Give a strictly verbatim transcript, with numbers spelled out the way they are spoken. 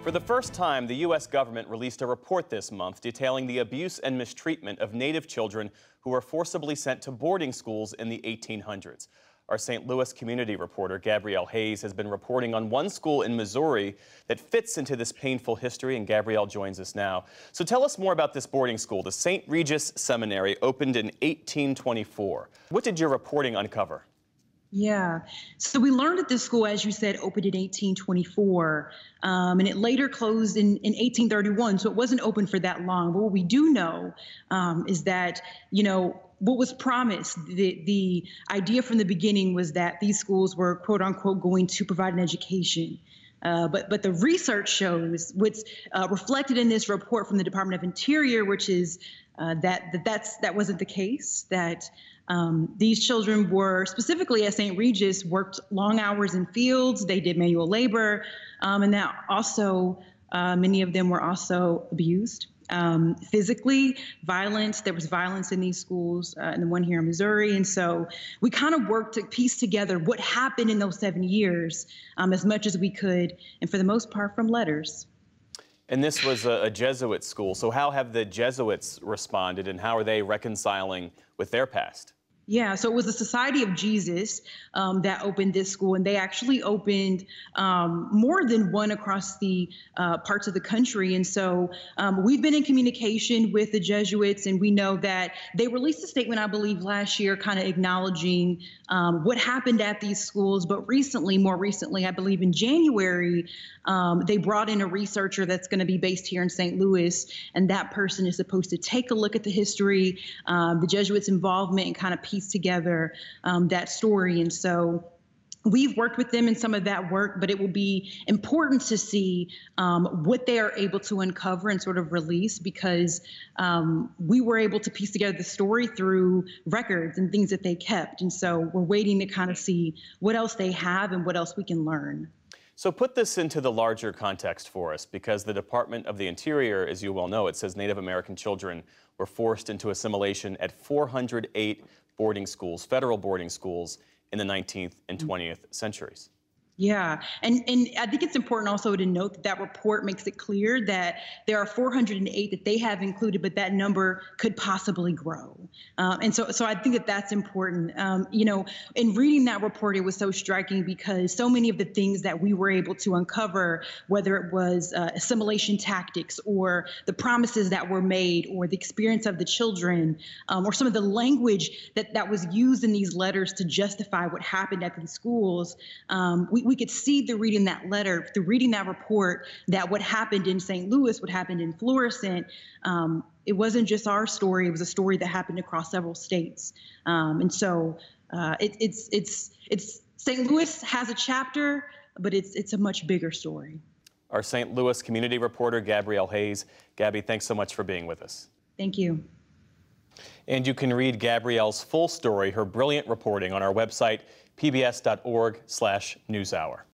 For the first time, the U S government released a report this month detailing the abuse and mistreatment of Native children who were forcibly sent to boarding schools in the eighteen hundreds. Our Saint Louis community reporter, Gabrielle Hayes, has been reporting on one school in Missouri that fits into this painful history, and Gabrielle joins us now. So tell us more about this boarding school. The Saint Regis Seminary opened in eighteen twenty-four. What did your reporting uncover? Yeah. So we learned that this school, as you said, opened in eighteen twenty-four, um, and it later closed in, in eighteen thirty-one. So it wasn't open for that long. But what we do know um, is that, you know, what was promised, the, the idea from the beginning was that these schools were, quote unquote, going to provide an education. Uh, but but the research shows what's uh, reflected in this report from the Department of Interior, which is uh, that, that that's that wasn't the case, that um, these children were, specifically at Saint Regis, worked long hours in fields, they did manual labor, um, and that also uh, many of them were also abused. Um, physically, violence, there was violence in these schools, uh, and the one here in Missouri. And so we kind of worked to piece together what happened in those seven years um, as much as we could, and for the most part from letters. And this was a, a Jesuit school. So how have the Jesuits responded, and how are they reconciling with their past? Yeah, so it was the Society of Jesus um, that opened this school, and they actually opened um, more than one across the uh, parts of the country. And so um, we've been in communication with the Jesuits, and we know that they released a statement, I believe, last year, kind of acknowledging um, what happened at these schools. But recently, more recently, I believe in January, um, they brought in a researcher that's going to be based here in Saint Louis, and that person is supposed to take a look at the history, um, the Jesuits' involvement, and kind of piece together um, that story. And so we've worked with them in some of that work, but it will be important to see um, what they are able to uncover and sort of release, because um, we were able to piece together the story through records and things that they kept. And so we're waiting to kind of see what else they have and what else we can learn. So put this into the larger context for us, because the Department of the Interior, as you well know, it says Native American children were forced into assimilation at four hundred eight boarding schools, federal boarding schools, in the nineteenth and twentieth centuries. Yeah, and, and I think it's important also to note that that report makes it clear that there are four hundred eight that they have included, but that number could possibly grow. Um, and so, so I think that that's important. Um, you know, in reading that report, it was so striking because so many of the things that we were able to uncover, whether it was uh, assimilation tactics or the promises that were made or the experience of the children, um, or some of the language that, that was used in these letters to justify what happened at these schools, um, we, we could see through reading that letter, through reading that report, that what happened in Saint Louis, what happened in Florissant, um, it wasn't just our story. It was a story that happened across several states. Um, and so uh, it, it's it's it's Saint Louis has a chapter, but it's it's a much bigger story. Our Saint Louis community reporter, Gabrielle Hayes. Gabby, thanks so much for being with us. Thank you. And you can read Gabrielle's full story, her brilliant reporting, on our website, p b s dot org slash newshour.